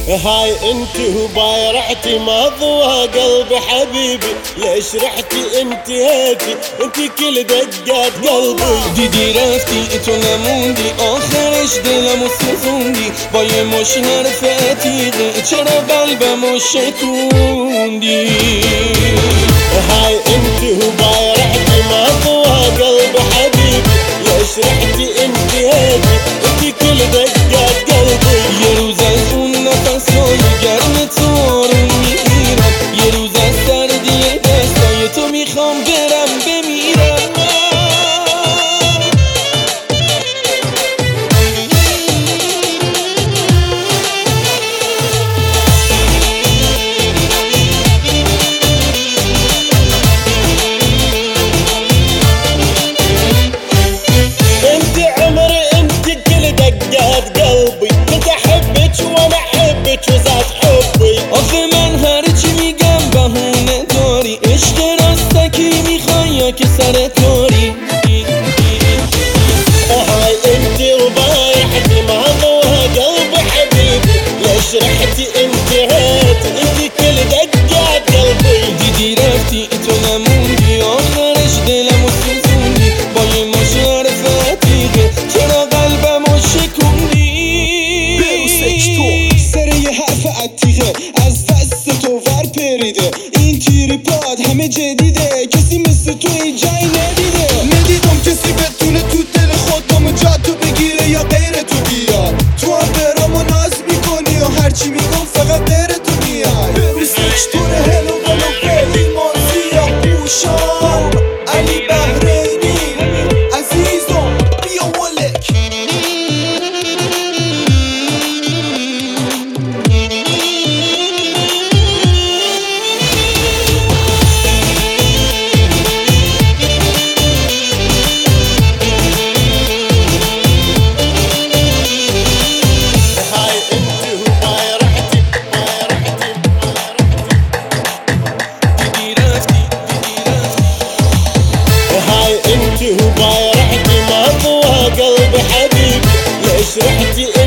هاي انت وبايرعتي مضوى قلبي حبيبي، ليش رحتي انت هاتي انت كل دقات قلبي. دیدی رفتی تو نموندی آخرش دلمو سوزوندی با یه مش حرف عتیقه چرا قلبمو شکوندی. هاي انت وبايرعتي مضوى قلبي حبيبي، ليش رحتي انت هاتي انت كل دقات قلبي. یه روز از اون نفسای گرم تو آروم میگیرم، یه روز از سردی دستای تو میخوام برم بمیرم. انت عمري انت كل دقات قلبي، كنت احبك وانا احبك وزاد حبي. آخه من هرچی میگم بهونه داری، عشق راستکی میخوای یا که سرت کاری. هاي انت وبايعتي مضوى قلبي حبيبي، ليش رحتي انت هاتي انت كل دقات قلبي. دیدی رفتی تو نموندی آخرش دلمو سوزوندی با یه مش حرف عتیقه چرا قلبمو شکوندی. سر یه حرف عتیقه از دست تو ور پریده، این تیری پاد همه جدیده کسی مثل تو این جای ندیده. ندیدم کسی بتونه تو دل خودمو جا تو بگیره یا غیر تو بیاد. تو هم برامو ناز میکنی و هرچی میگم فقط غیر تو میاد. توره هلو ولو فیلی مازیا بوشان علی بحرینی عزیزم بیا ولک. هاي انت وبايرعتي دیدی رفتی هاي انت وبايرعتي مضوى قلبي حبيبي، ليش رحتي